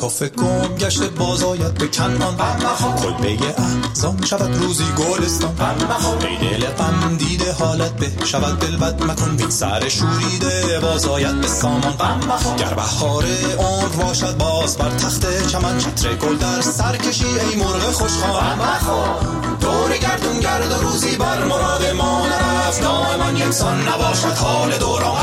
یوسف گم گشته بازآید به کنعان، کلبه احزان شود روزی گلستان. ای دل غم دیده حالت به شود دل بد مکن، بین سر شوریده بازآید به سامان. گر بهار عمر باشد باز بر تخت چمن، چتر گل در سر کشی ای مرغ خوشخوان. دور گردون گرد و روزی بر مراد ما نرفت، دائما یکسان نباشد حال دوران.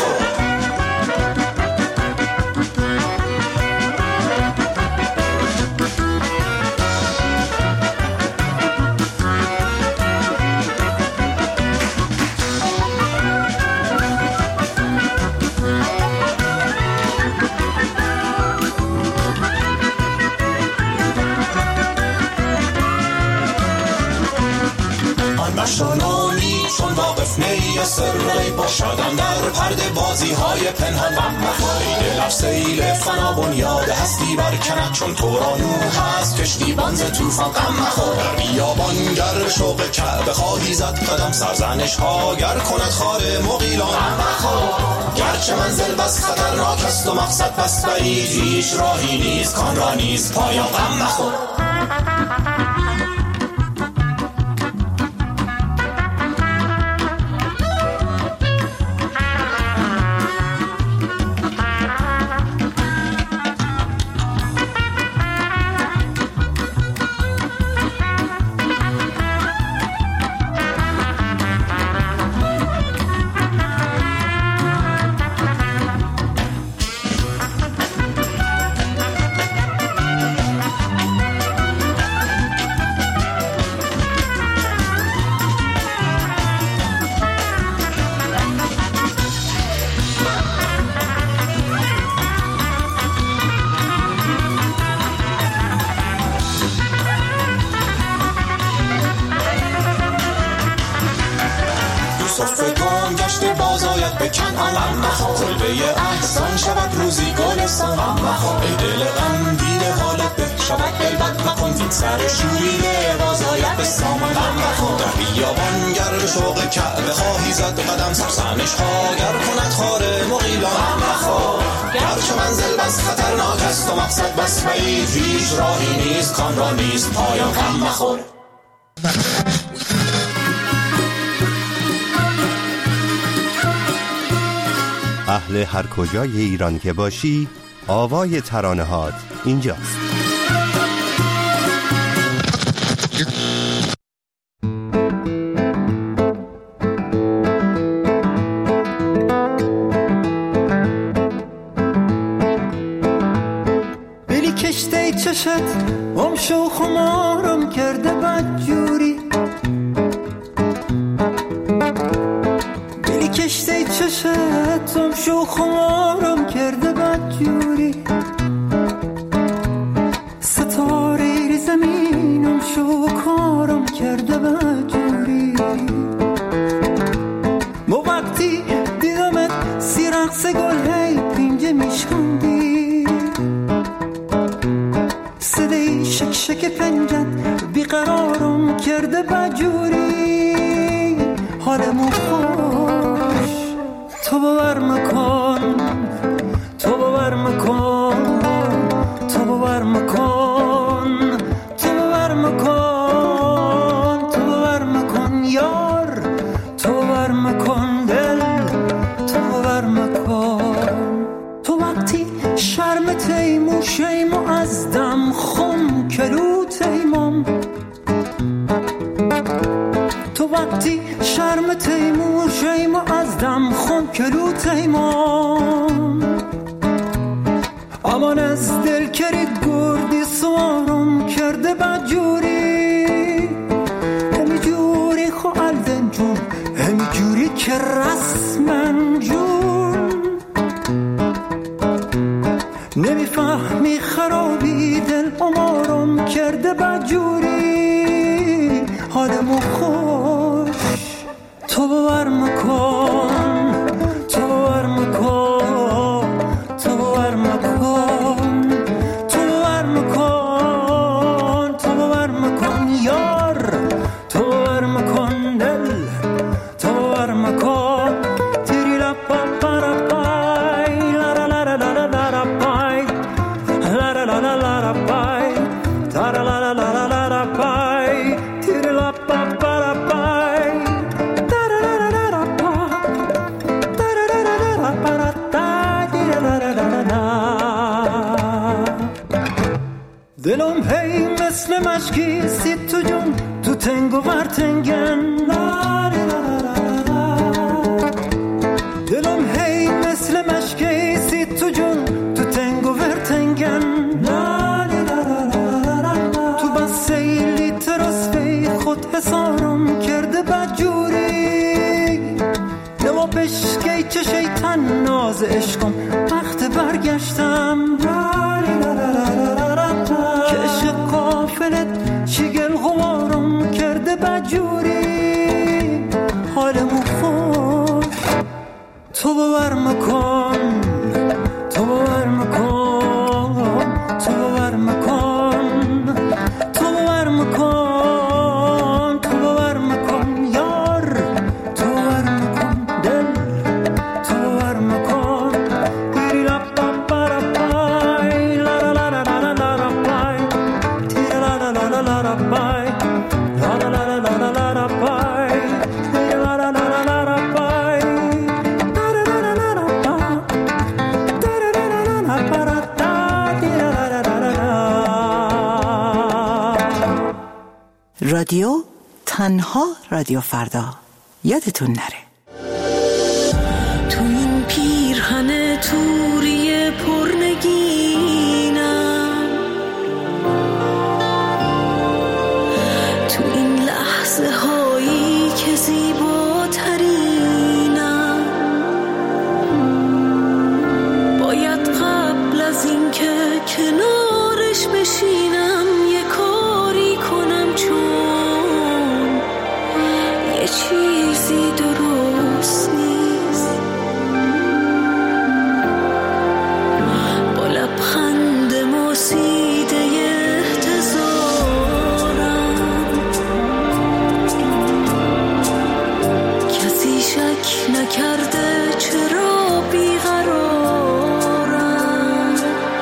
مشانانی چون واقف نی از سر باشدن در پرده بازی های پنهان. ای دل سیل فنا بنیاد هستی برکند، چون تو را نوح هست کشتی بانز توفان. در بیابان گر شوق کعبه خواهی زد قدم، سرزنش ها گر کند خار مغیلان. گرچه منزل بس خطرناک است و مقصد بس بعید، هیچ راهی نیست کان را نیست پایان. غم مخور. کلبه احزان شود روزی گلستان. ای دل غم دیده حالت به شود دل بد مکن، این سر شوریده بازآید به سامان. در بیابان گر شوق کعبه خواهی زد قدم، سرزنش ها گر کند خار مغیلان. گرچه منزل بس خطرناک است و مقصد بس بعید، هیچ راهی نیست کان را نیست پایان. غم مخور. اهل هر کجای ایران که باشی، آوای ترانه هات اینجاست. بلی کشته چشت ام شو خمارم کرده بدجوری، بلی کشته چشت ام شو خمارم کرده بدجوری، ستاره ری زمینم شو کارم کرده بدجوری. مو وقتی دیدمت سی رقص گل هی پینجه میشکندی، صدای شک شک پنجت بیقرارم کرده بدجوری. حالمو خوش تو باور مکن، تو باور مکن، تو باور مکن، تو باور مکن، تو باور مکن یار، تو باور مکن دل، تو باور مکن. تو وقتی شرم تیمو شیمو از دم خم کلو تیمم، تو وقتی شرم تیمو شیمو از دم خم کلو تیمم. امان از دل کرد گردی سوارم کرده بدجوری، همی جوری خوالدن جون، همی جوری که رسمن جون. نمیفهمی خرابی دل امارم کرده بدجوری. حالمو خوش تو باور مکن، تو باور مکن، تو باور مکن، تو باور مکن، تو باور مکن یار، تو باور مکن دل، تو باور مکن. تیری لپا پارا پای لا لا لا لا لا لا پای لا لا لا مشکی سی تو جون تو تنگ و ورتنگن دلم هی مثل مشکی سی تو جون تو تنگ و ورتنگن تو بس سیلی ترسفی خود حسارم کرده بدجوری نما بشکی چه شیطان ناز عشقم وقت برگشتم که عشق قافلت شگل غوارم کرده بدجوری حالمو خوش تو باور مکن تو باور مکن تو باور مکن تو باور مکن تو باور مکن یار تو باور مکن دل تو باور مکن تیری لا پا پا را پای لا لا لا لا لا لا را پای تیری لا لا لا لا لا را پای لا لا لا لا لا لا را پای تیری لا لا لا لا لا را پای رادیو تنها رادیو فردا یادتون نره تو این پیرهن توری پرنگینم تو این لحظه هایی که زیباترینم باید قبل از این که کنارش بشینم یه کاری کنم چون یه چیزی درست نیست با لبخند موسیده احتضارم کسی شک نکرده چرا بیقرارم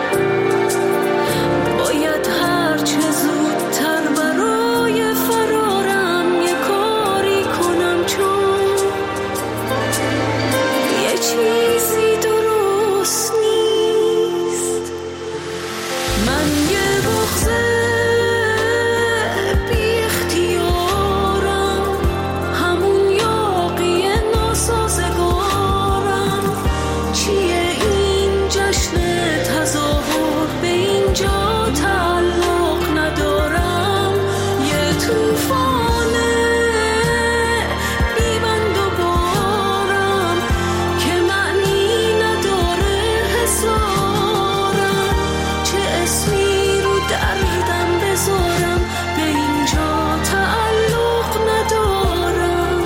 باید هرچه زودتر برای فرارم یه کاری کنم چون یه چیزی درست نیست من یه بغضه بی اختیارم همون یاقی ناسازگارم چیه این جشن تظاهر به اینجا تعلق ندارم یه توفان بیبند و بارم که معنی نداره حسارم چه اسمی رو دردم بذارم به اینجا تعلق ندارم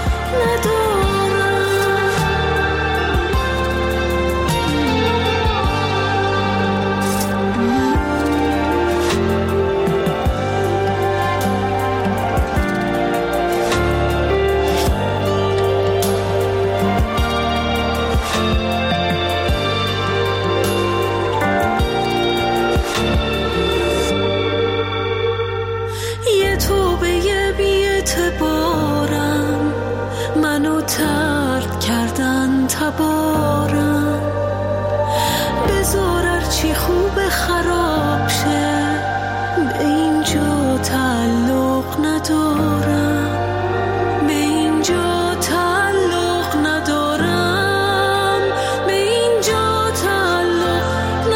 یه توبه بی‌اعتبارم منو ترد کردن تبارم بذار هرچی خوب خراب شه به اینجا تعلق ندارم به اینجا تعلق ندارم به اینجا تعلق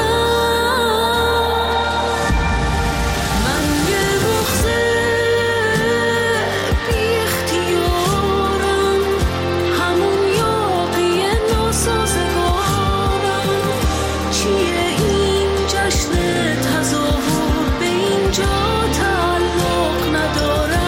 ندارم من یه بغضه بی اختیارم همون یاقی ناسازگارم چیه این جشن تظاهر به اینجا تعلق ندارم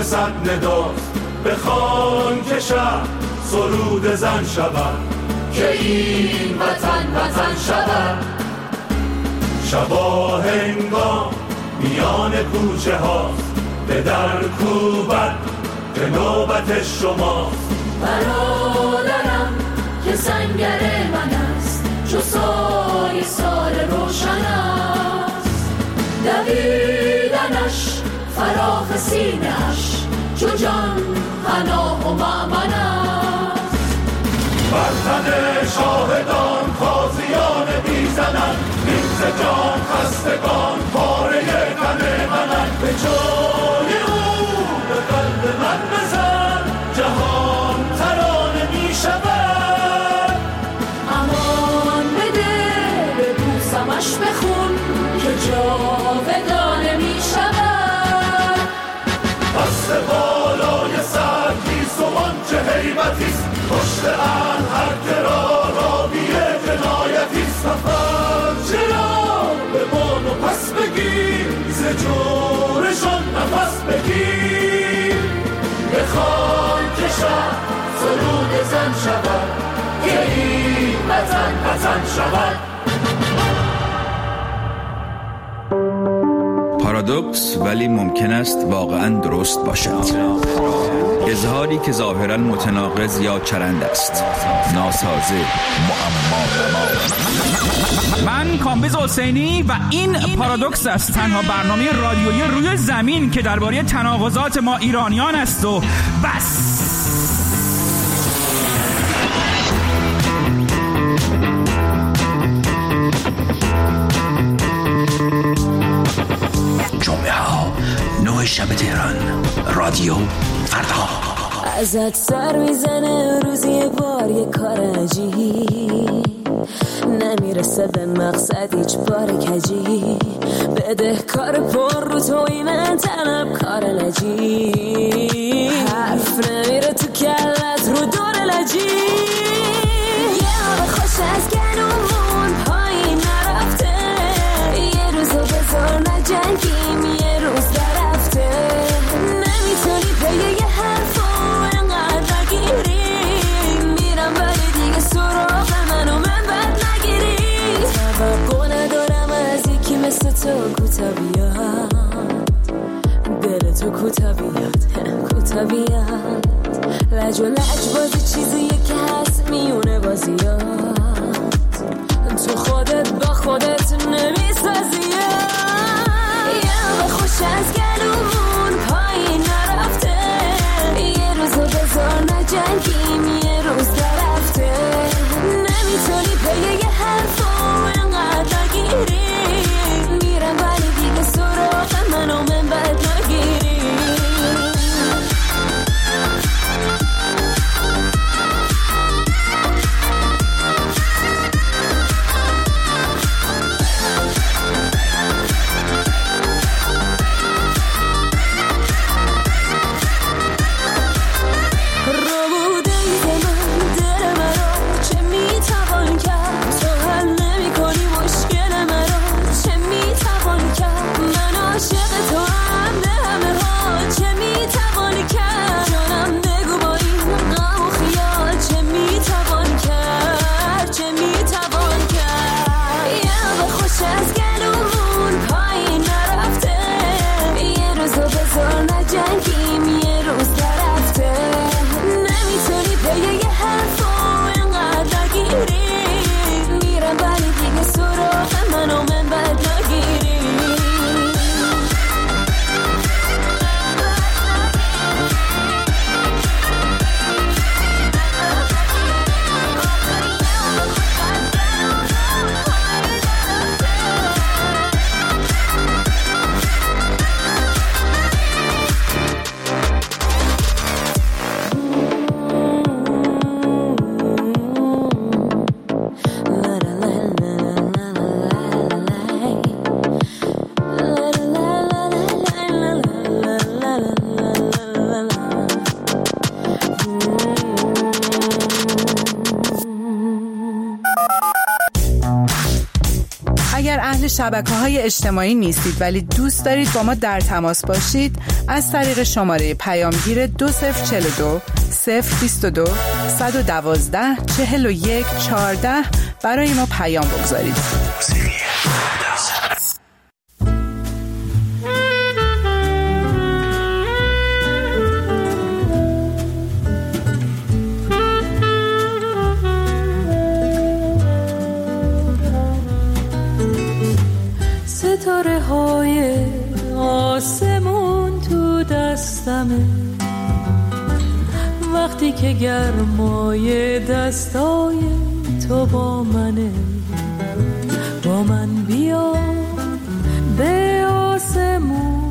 صد نداست بخوان که شب سرود زن شود که این وطن شود. شبا هنگام میان کوچه هاست به در کوبت که نوبت شماست. برادرم که سنگر من است چو سایه سال روشن است. دویدنش فراخ سینه‌اش چو جان پناه و مأمن است. بر تن شاهدان تازیان میزنند نیز جان خستگان پاره تن منند. به جای او به قلب من بزن جهان ترانه می شود. امان بده ببوسمش بخون که جاودانه می شود. دست بالای سر گیسوان چه هیبتیست پشت ان هر کرا راوی جنایتیست. سفر چرا به بان و پس بگیر ز جورشان نفس بگیر. بخوان که شب سرود زن شود که این وطن شود. پارادوکس ولی ممکن است واقعا درست باشد. اظهاری که ظاهرا متناقض یا چرند است، ناسازه، معما. من کامبیز حسینی و این پارادوکس است، تنها برنامه رادیویی روی زمین که درباره تناقضات ما ایرانیان است و بس. جمعه ها 9 شب تهران، رادیو فردا. ازت سر میزنه روزی بار یه کار عجیب، نمیرسه به مقصد هیچ بار کجی. بده کار پر رو توی من طلب کار لجی. حرف نمیره تو کلت رو دور لجی. یه آب خوش از گلومون پایین نرفته، یه روزو بذار نجنگیم یه روز درفته. نمیتونی به یه حرفو انقدر نگیری، میرم ولی دیگه سراغ منو من بد نگیری. توقع ندارم از یکی مثل تو کوتا بیاد، دل تو کوتا بیاد. لج و لج بازی چیزیه که هست میونه بازیات، تو خودت با خودت نمیسازی. یه آب خوش از گلومون پایین نرفته، یه روزو بذار نجنگیم یه روز درفته. نمیتونی به یه حرفو انقدر نگیری، میرم ولی دیگه سراغ منو من بد نگیری. شبکه‌های اجتماعی نیستید ولی دوست دارید با ما در تماس باشید، از طریق شماره پیامگیر 2042 022 112 41 14 برای ما پیام بگذارید. ستاره های آسمون تو دستمه، وقتی که گرمای دستای تو با منه، با من بیا به آسمون،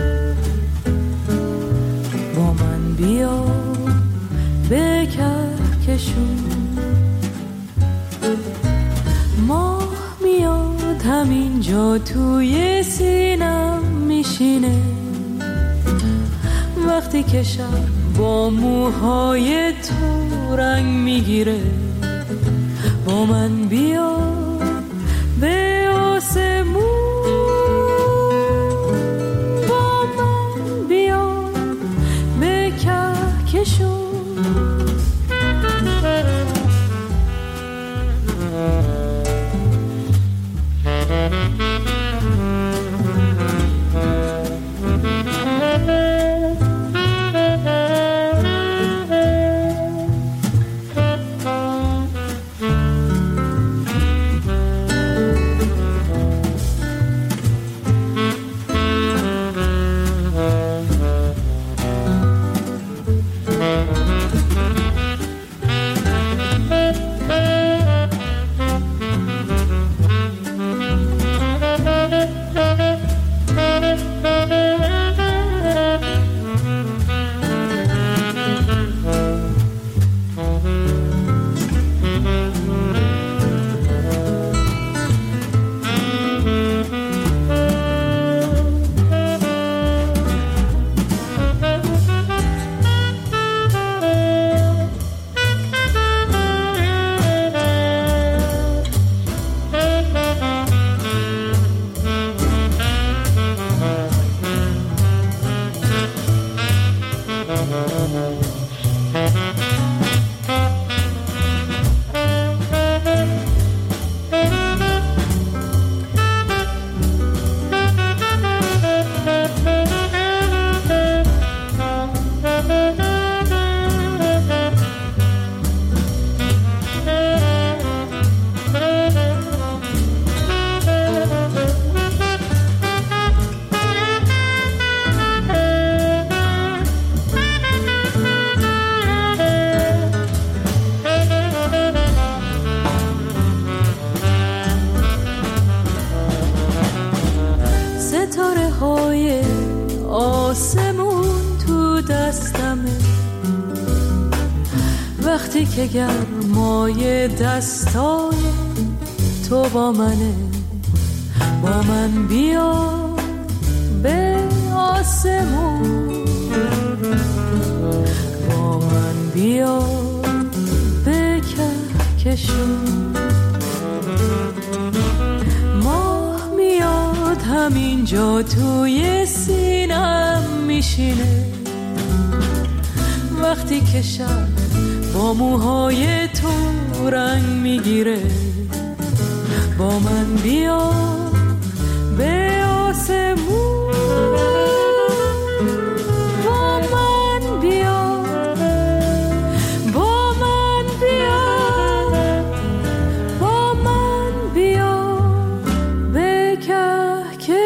با من بیا به کهکشون. ماه میاد همینجا توی سینم میشینه، وقتی که شب با موهای تو رنگ میگیره، با من بیا به آسمون، با من بیا به کهکشون. وقتی که گرمای دستای تو با منه، با من بیا به آسمون، با من بیا به کهکشون. ماه میاد همینجا توی سینم میشینه، وقتی که شب با موهای تو رنگ میگیره، با من بیا به آسمون، با من بیا، با من بیا، با من بیا به کهکشون.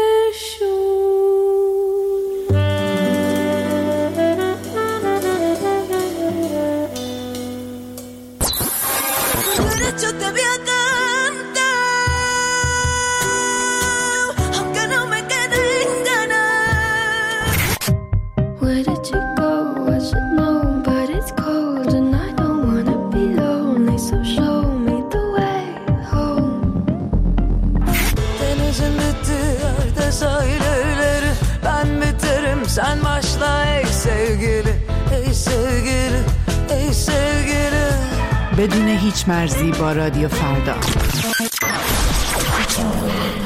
Sen başla ey sevgili, ey sevgili, ey sevgili. بدون هیچ مرزی با رادیو فردا.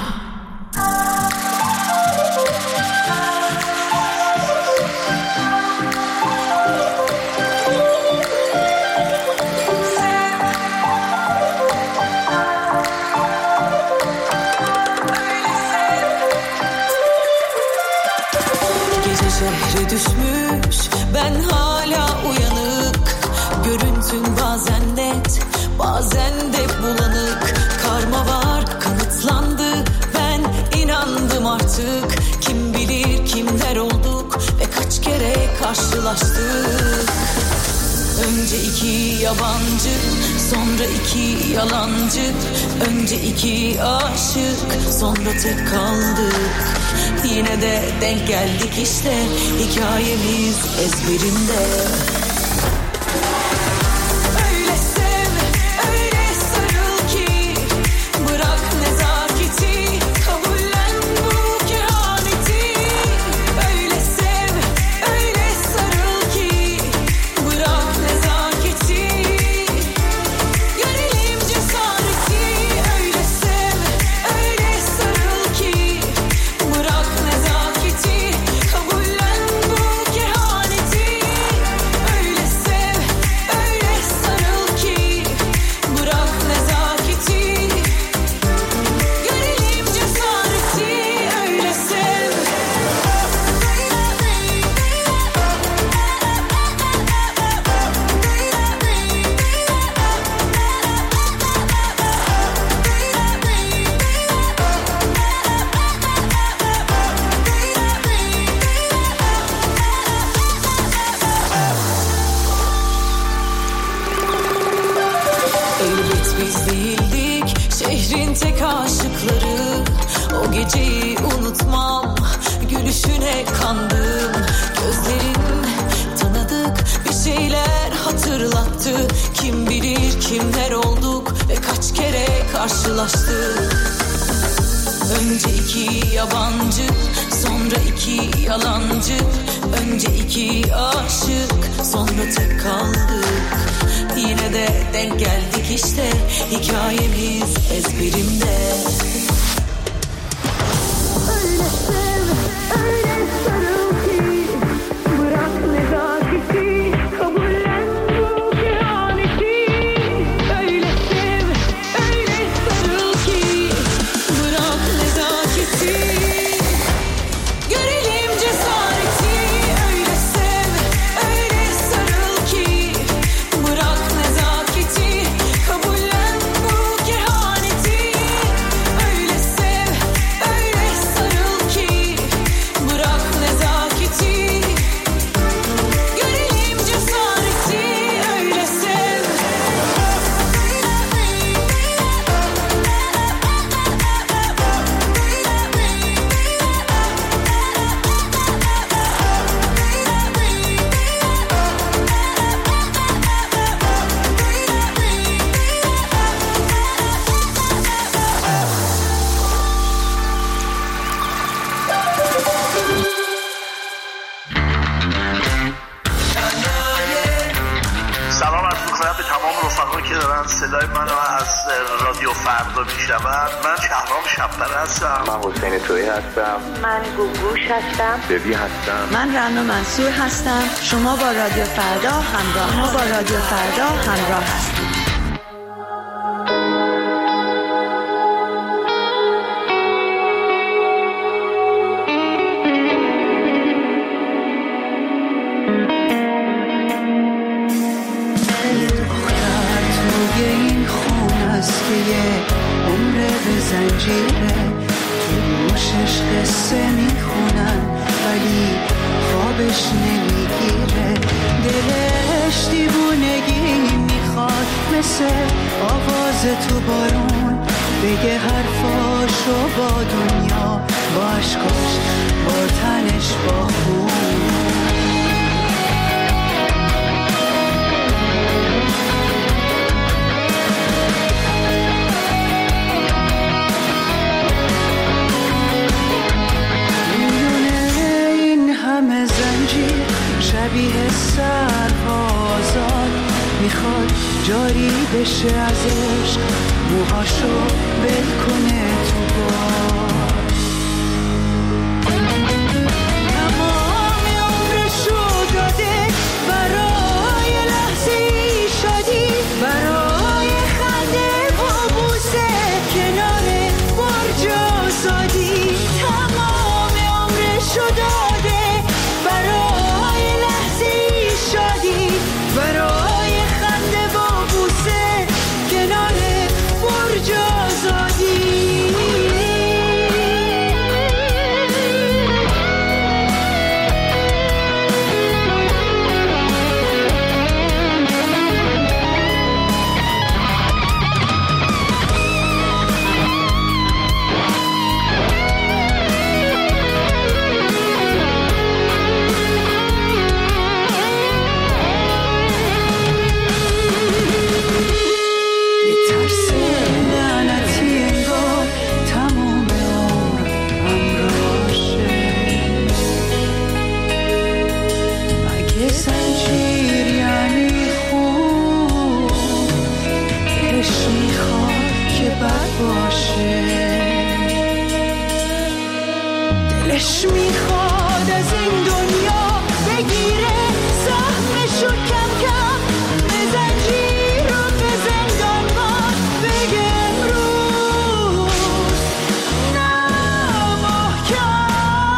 gibi düşmüş, ben hala uyanık. Görüntün bazen net, bazen de bulanık. Karma var, kanıtlandı, ben inandım artık. Kim bilir kimler olduk ve kaç kere karşılaştık. Önce iki yabancı, sonra iki yalancı. Önce iki aşık, sonra tek kaldık. Yine de denk geldik işte, hikayemiz ezberimde. Öyle sev, öyle sarıl ki bırak nezaketi, kabullen bu kehaneti. Öyle sev, öyle sarıl ki bırak nezaketi, görelim cesareti. Öyle sev, öyle sarıl ki bırak nezaketi, kabullen bu kehaneti. Öyle sev, öyle sarıl ki bırak nezaketi, görelim cesareti. Öyle sev. Elbet biz değildik şehrin tek aşıkları. O geceyi unutmam, gülüşüne kandım. Gözlerin tanıdık bir şeyler hatırlattı. Kim bilir kimler olduk ve kaç kere karşılaştık. Önce iki yabancı, sonra iki yalancı. Önce iki aşık, sonra tek kaldık. Yine de denk geldik işte, hikayemiz ezberimde. Öyle sev, öyle sarıl ki bırak nezaketi, kabullen bu kehaneti. Öyle sev, öyle sarıl ki bırak nezaketi, görelim cesareti. Öyle sev, öyle sarıl ki bırak nezaketi, kabullen bu kehaneti. Öyle sev, öyle sarıl ki bırak nezaketi, görelim cesareti. Öyle sev. سلام عرض می‌کنم به تمام رفقایی که دارن صدای منو از رادیو فردا میشنون. من شهرام شب‌پره هستم. من حسین تویی هستم. من گوگوش هستم. ببی هستم. من رنا منصور هستم. شما با رادیو فردا همراه هستید. زنجیره تو گوشش قصه میخونن ولی خوابش نمیگیره. دلش دیوونگی میخواد مثل آواز تو بارون بگه حرفاشو با دنیا، با عشقاش، با تنش، با خون. همه زنجیر شبیه سربازان میخواد جاری بشه از عشق، موهاشو بل کنه تو باد. تمام عمرشو داده برای لحظه شادی، برای خنده و بوسه کنار برج آزادی. تمام عمرشو داده برای دلش میخواد از این دنیا بگیره سهمشو کم کم به زنجیر و به زندانبان بگه امروز نه محکم.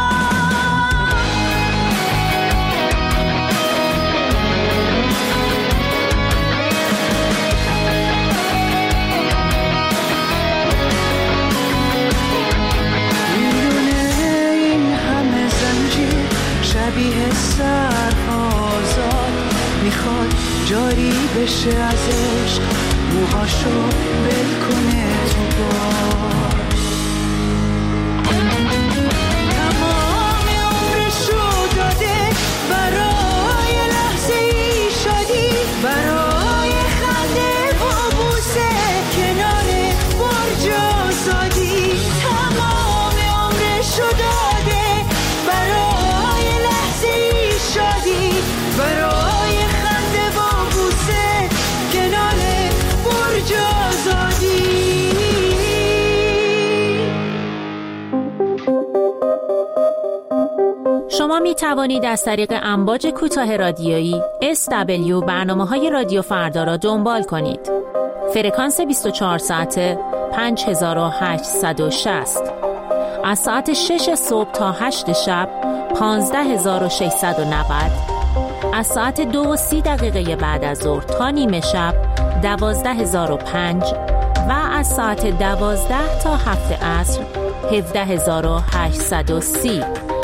شبیه سر آزاد میخواد جاری بشه از عشق موهاشو بل کنه تو بار تمام عمرشو داده برای لحظه ای شادی برای خنده و بوسه کنار برج آزادی تمام عمرشو داده برای شادی برای خنده و بوسه کنار برج آزادی. شما می توانید از طریق امواج کوتاه رادیویی SW برنامه‌های رادیو فردا را دنبال کنید. فرکانس 24 ساعته 5860 از ساعت 6 صبح تا 8 شب 15690 از ساعت 2:30 بعد از ظهر تا نیمه شب 12005 و از ساعت 12 تا 7 عصر 17830.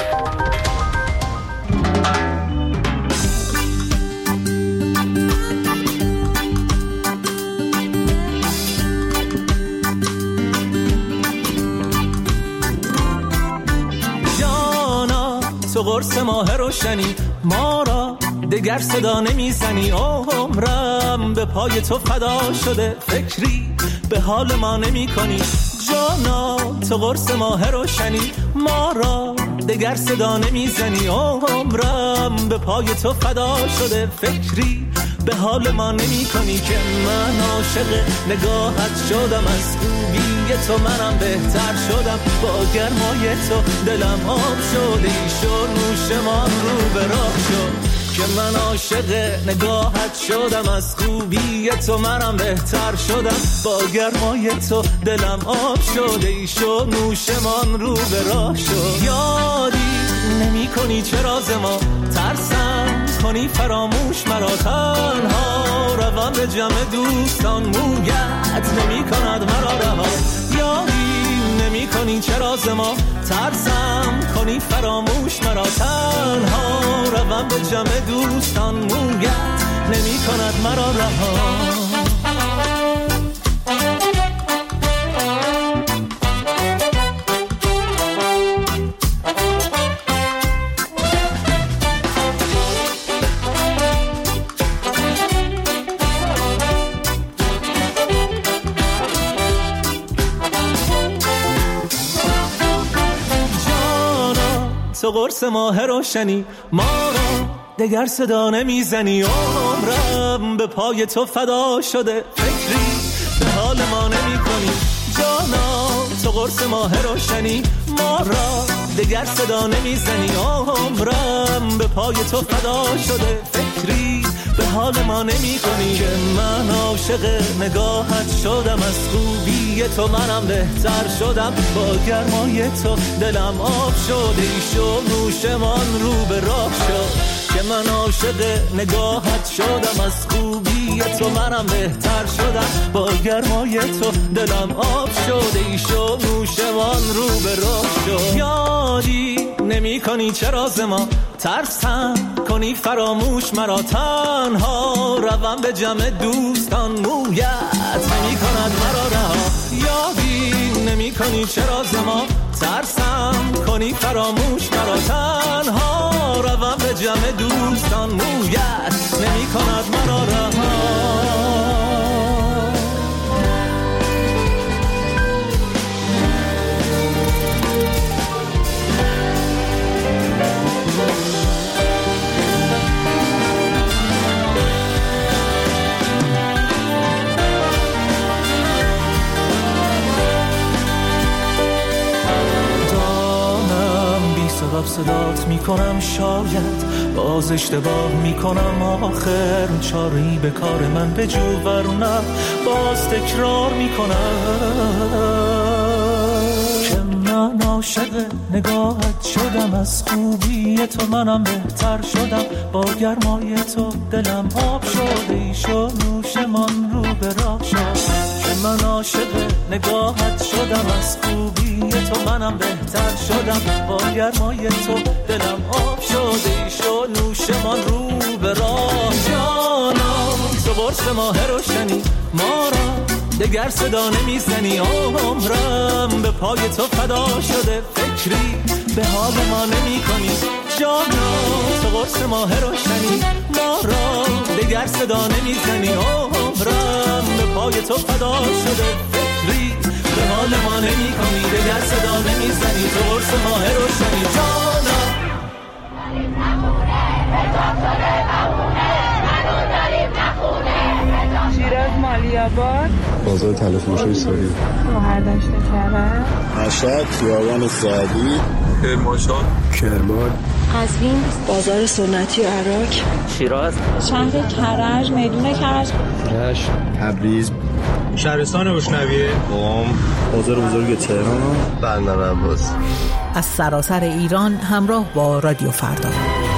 تو قرص ماه روشنی ما را دگر صدا نمیزنی عمرم به پای تو فدا شده فکری به حال ما نمی کنی جانا تو قرص ماه روشنی ما را دگر صدا نمیزنی عمرم به پای تو فدا شده فکری به حال ما نمی کنی که من عاشق نگاهت شدم از خوبی تو منم بهتر شدم با گرمای تو دلم آب شده ایشو نوشمان رو به راه شد که من عاشق نگاهت شدم از خوبی تو منم بهتر شدم با گرمای تو دلم آب شده ایشو نوشمان رو به راه شد یادی نمی کنی چه راز ما ترسم کنی فراموش مرا تنها روم به جمع دوستان مویت نمی کند مرا رها یادی نمی کنی چه راز ما ترسم کنی فراموش مرا تنها روم به جمع دوستان مویت نمی کند مرا رها تو قرص ماه روشنی ما را دگر صدا نمیزنی عمرم به پای تو فدا شده فکری به حال ما نمی کنی جانا تو قرص ماه روشنی ما را دگر صدا نمیزنی عمرم به پای تو فدا شده فکری به حال ما نمی کنی که من عاشق نگاهت شدم از خوبی تو منم بهتر شدم با گرمای تو دلم آب شده ایشو نوشمان رو به راه شد که من عاشق نگاهت شدم از خوبی تو منم بهتر شدم با گرمای تو دلم آب شده ایشو نوشمان رو به راه شد یادی نمی کنی چه راز ما ترسم کنی فراموش مرا تنها روم به جمع دوستان مویت نمی کند مرا رها یادی نمی کنی چه راز ما ترسم کنی فراموش مرا تنها روم به جمع دوستان مویت نمی کند مرا رها صدات میکنم، شاید باز اشتباه میکنم، آخر چاری به کار من بجو ورنه باز تکرار میکنم که من عاشق نگاهت شدم، از خوبی تو منم بهتر شدم، با گرمای تو دلم آب شد، ایش و نوشمان رو به راه شد که من عاشق نگاهت شدم، از خوبی تو منم بهتر شدم، با گرمای تو دلم آب شد، ایش و نوشمان رو به راه جانم، تو قرص ماه روشنی ما را دگر صدا نمیزنی، عمرم به پای تو فدا شده، فکری به حال ما نمی کنی جانم، تو قرص ماه روشنی ما را دگر صدا نمیزنی، عمرم به پای تو فدا شده، فکری به حال ما نمی کنی، دگر صدا نمیزنی، تو قرص ماه روشنی جانم. شیراز مالی‌آباد، بازار تلفروشی ساری، شهردشت کرج، مشهد خیابان سعدی، کرمانشاه، کرمان، قزوین، بازار سنتی و عراق، شیراز، شهر کرج، میدون کرج، رشت، تبریز، شهرستان روشنویه، قم، بازار بزرگ تهران، بندر عباس. از سراسر ایران همراه با رادیو فردا.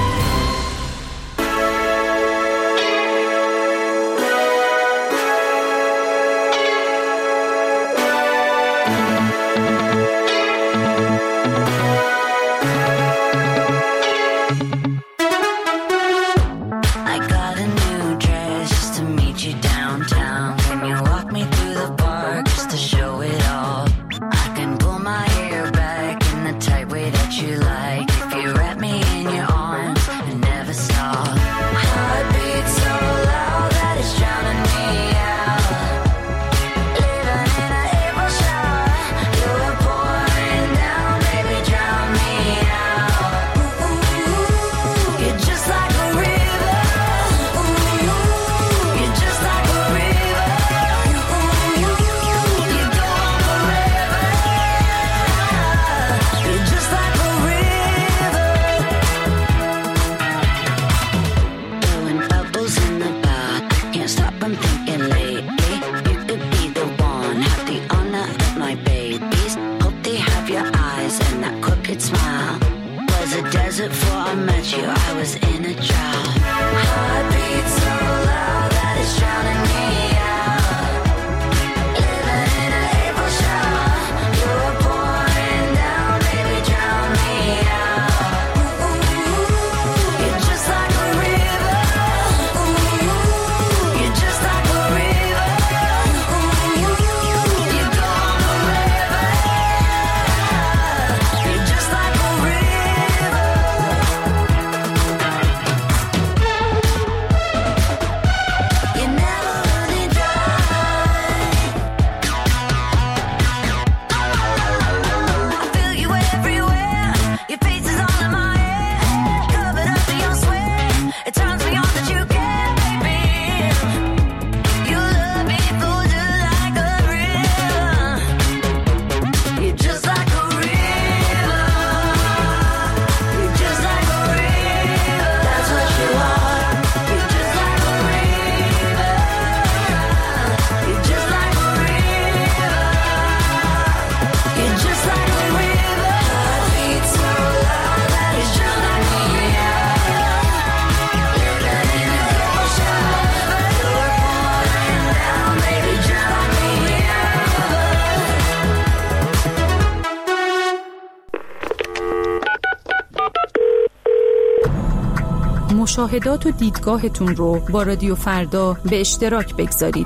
مشاهدات و دیدگاهتون رو با رادیو فردا به اشتراک بگذارید.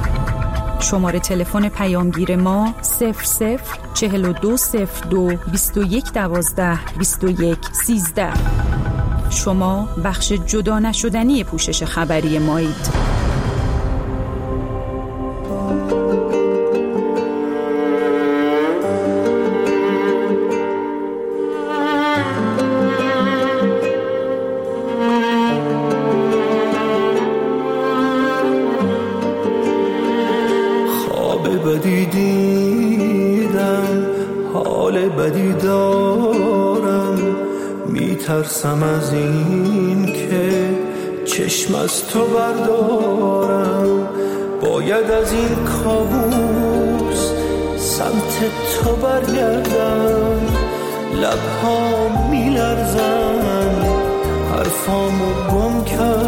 شماره تلفن پیامگیر ما 00420221122113. شما بخش جدا نشدنی پوشش خبری مایید. بدی دیدم، حال بدی دارم، میترسم از این که چشم از تو بردارم، باید از این کابوس سمت تو برگردم. لبها میلرزن، حرفامو گم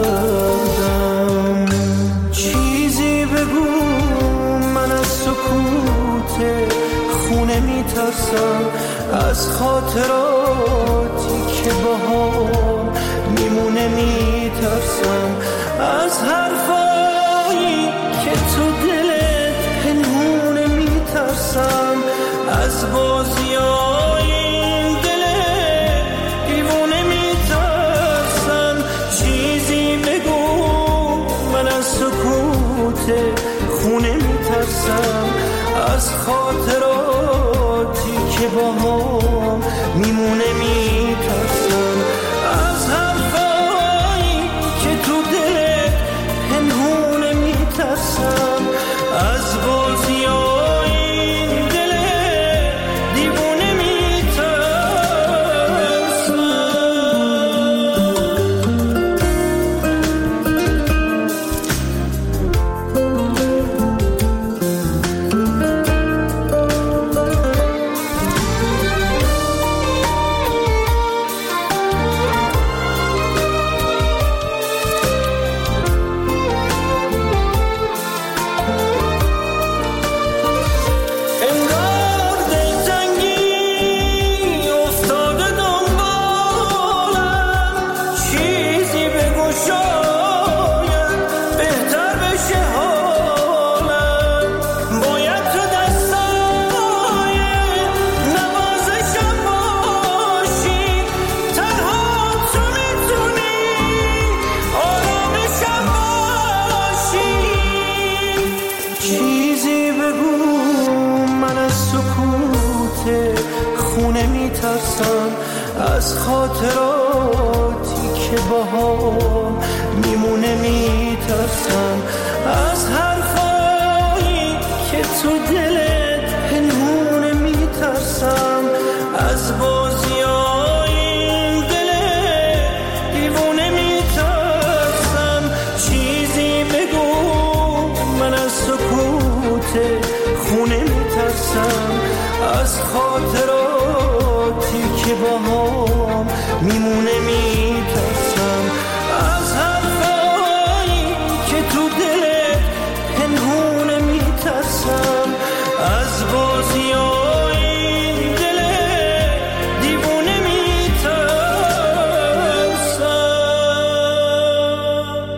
کردم. چیزی بگو، من از سکوت خونه میترسم، از خاطراتی که باهام میمونه میترسم، از حرفایی که تو دلت پنهونه میترسم، از بازیای این دل دیوونه میترسم. چیزی بگو، من از سکوت خونه میترسم، از خاطراتی که باهام میمونه میترسم، از حرفایی که تو دلت پنهونه میترسم، از بازیای این دل دیوونه از خاطراتی که باهام میمونه میترسم، از حرفایی که تو دلت پنهونه میترسم، از بازیای این دل دیوونه میترسم. چیزی بگو، من از سکوت خونه میترسم، از خاطراتی که باهام میمونه میترسم، از حرفایی که تو دلت پنهونه میترسم، از بازیای این دل دیوونه میترسم.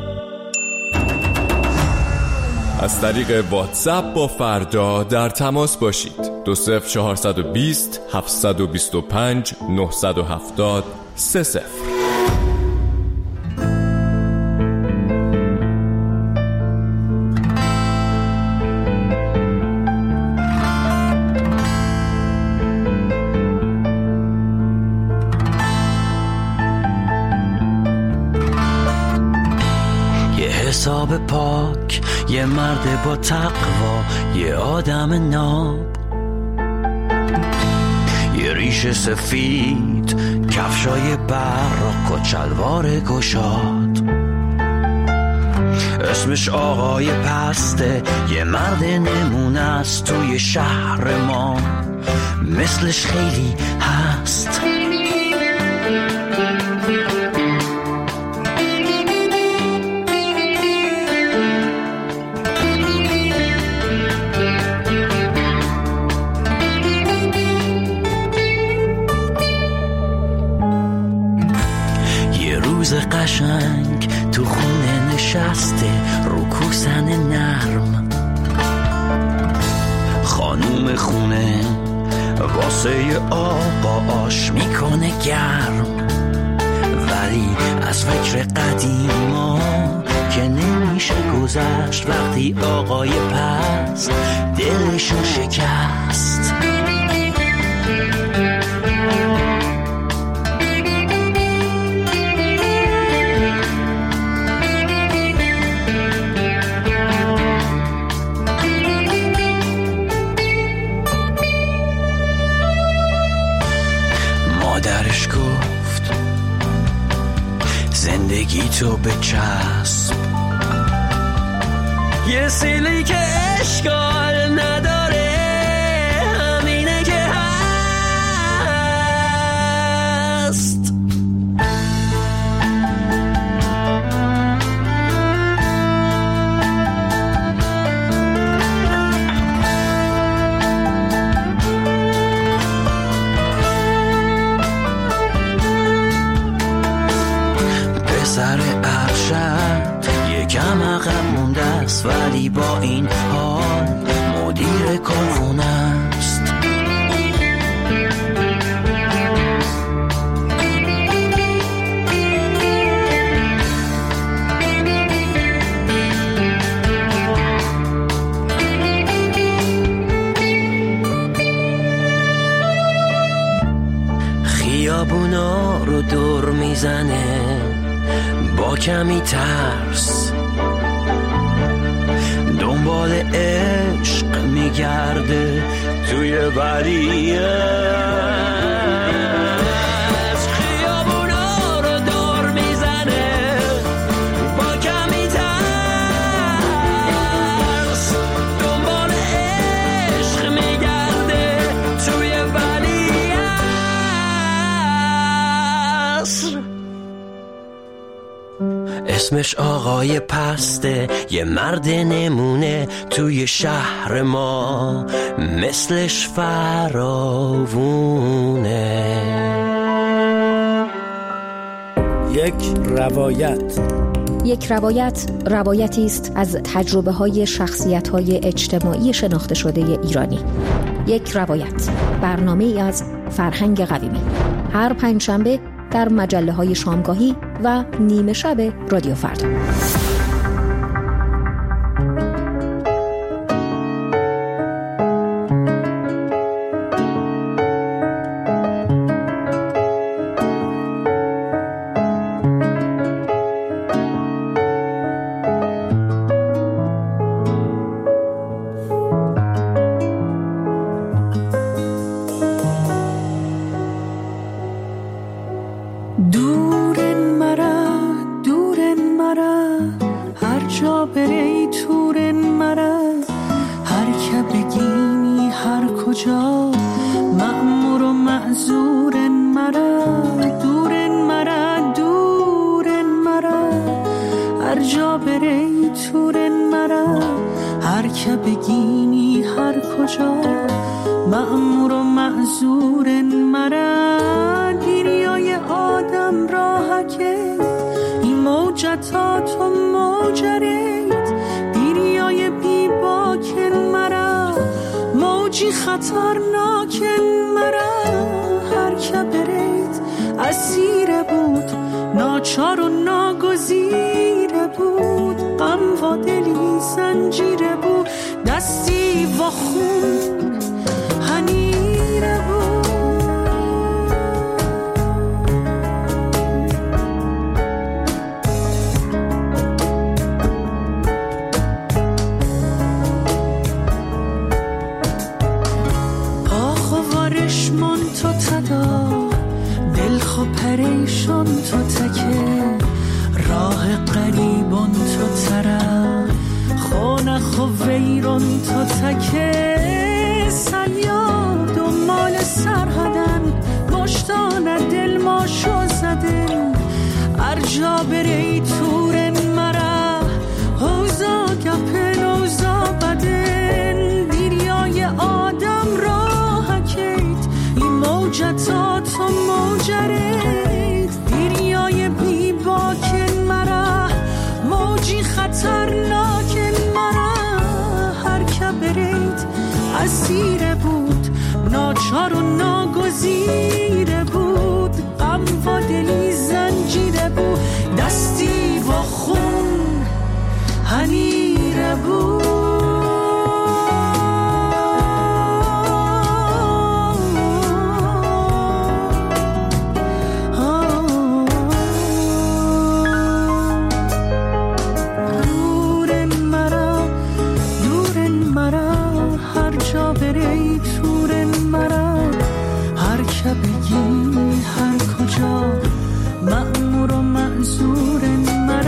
از طریق واتساپ با فردا در تماس باشید. 20420 725 970 30. یه حساب پاک، یه مرد با تقوا، یه آدم ناب، یه ریش سفید، کفشای براق و چلوار گشاد. اسمش آقای پسته، یه مرد نمونه است توی شهر ما، مثلش خیلی هست. قشنگ تو خونه نشسته رو کوسن نرم، خانوم خونه واسه آقا آش میکنه گرم، ولی از فکر قدیما که نمیشه گذشت وقتی آقای پس دلشو شکست. مادرش گفت تو بچسب، یه سیلی که اشکال نداره، همینه که هست. سر ارشد یکم عقب مونده است، ولی با این حال مدیر کارخونه است. خیابونا رو دور میزنه با کمی ترس، دنبال عشق میگرده توی ولیه. خیابونا رو دور میزنه با کمی ترس، دنبال عشق میگرده توی ولیه. اسمش آقای پسته، یه مرد نمونه توی شهر ما، مثلش فراوونه. یک روایت روایتی است از تجربه های شخصیت های اجتماعی شناخته شده ایرانی. یک روایت، برنامه ای از فرهنگ قویمی، هر پنجشنبه در مجله های شامگاهی و نیمه شب رادیو فردا. اسیر بود، ناچار و ناگزیر بود، غم و دلی زنجیره بود، دستی و خون هنیره بود. بگی هر کجا مأمور و معذور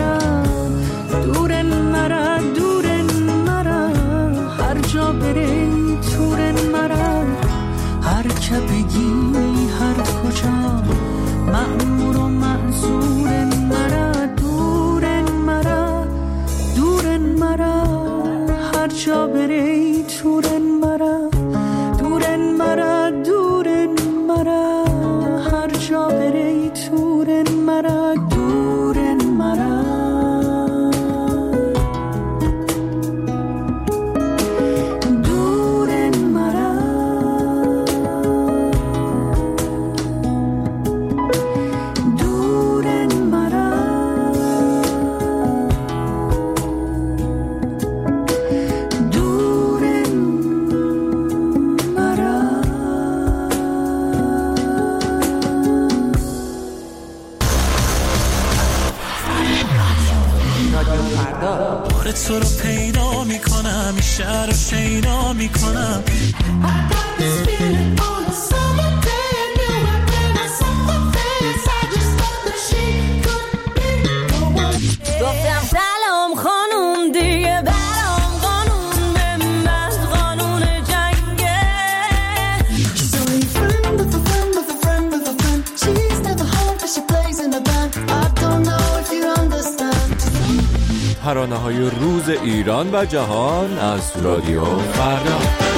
جا بری دورن مرا دورن مرا دورن مرا هر جا بری دورن مرا دورن مرا تو رو پیدا میکنم، شهر رو شیدا میکنم. گفتم سلام خانوم دیگه برام قانون به من قانون جنگه. She's only a friend of a friend of a friend of a friend. She's never home but she plays in a band. I don't know if you understand. ترانه‌های روز ایران و جهان از رادیو فردا.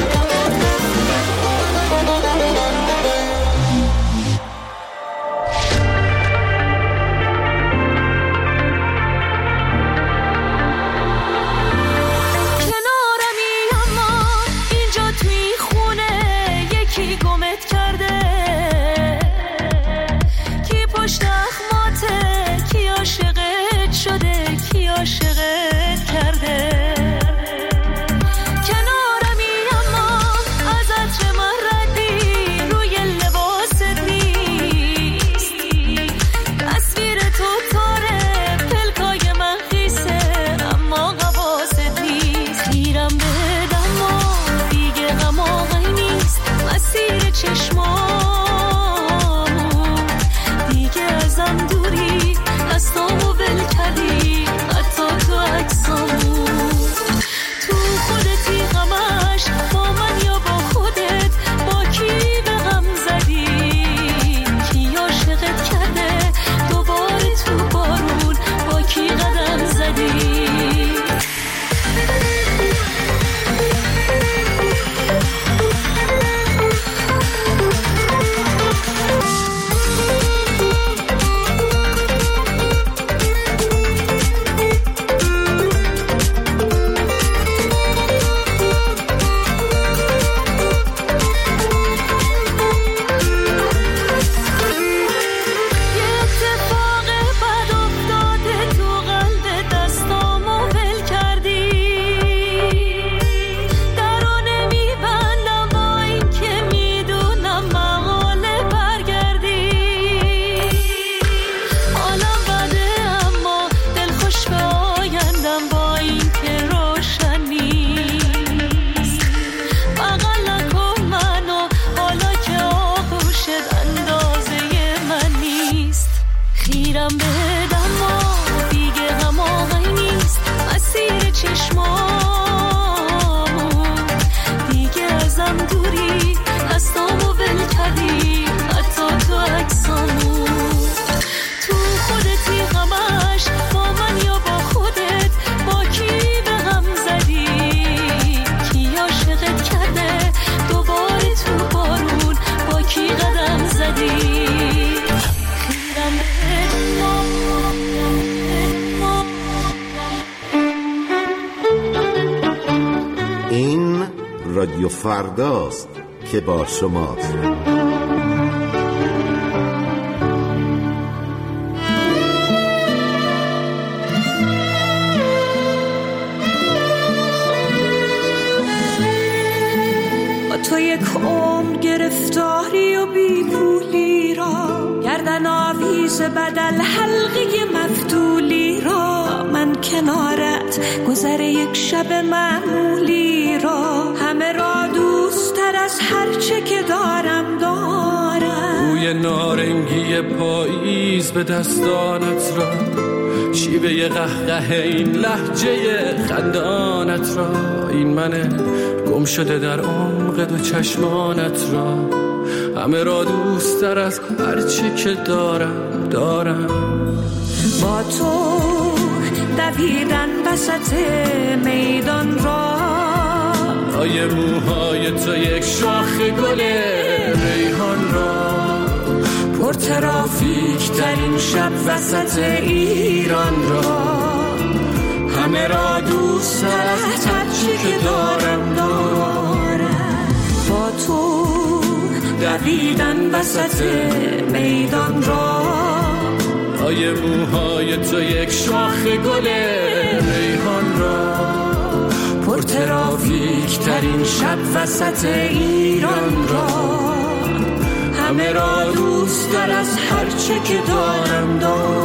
رادیو فرداست که با شماست. با تو یک عمر گرفتاری و بی پولی را، گردن آویز بدل حلقه مفتولی را، من کنارت گذر یک شب معمولی را، همه را دوست تر از هر چه که دارم. بوی نارنگی پاییز به دستانت را، شیوه قهقه این لهجه خندانت را، این من گم شده در عمق دو چشمانت را، همه را دوست تر از هر چه که دارم. با تو دویدن وسط میدان را، لای موهای تو یک شاخ گل ریحان را پر ترافیک ترین شب وسط ایران را همه را دوست از هرچی که دارم با تو دویدن وسط میدان را لای موهای تو یک شاخ گل ریحان را پر ترافیک ترین شب وسط ایران را همه را دوست در از هرچه که دارم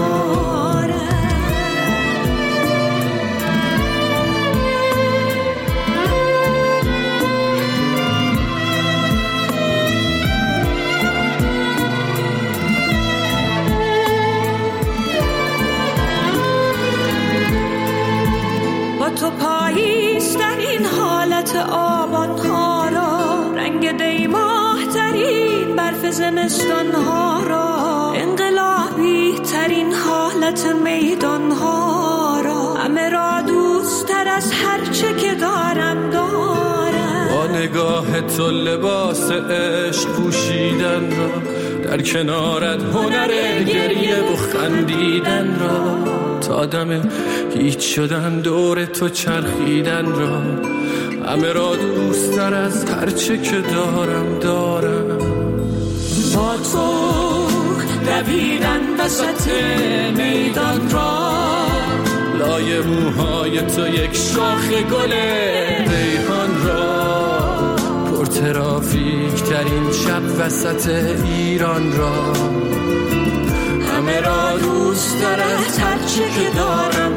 تو پاییز در این حالت آبان ها را رنگ دیماه ترین برف زمستان ها را انقلابی ترین حالت میدان ها را همه را دوست تر از هرچه که دارم با نگاه تو لباس عشق پوشیدن را در کنارت هنر گریه و خندیدن را تا دم هیچ شدن دور تو چرخیدن را همه را دوست تر از هرچه که دارم با تو دویدن وسط میدان را لای موهای تو یک شاخ گل ریحان را پر ترافیک ترین شب وسط ایران را همه را دوست دارد هرچی که دارم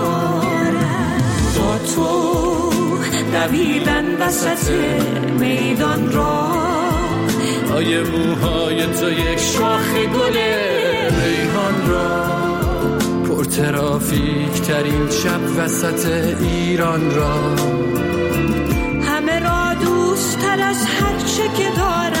با تو دویدن وسط میدان را لای موهای تو یک شاخ گل ریحان را پر ترافیک ترین شب وسط ایران را همه را دوست تر از هرچه که دارم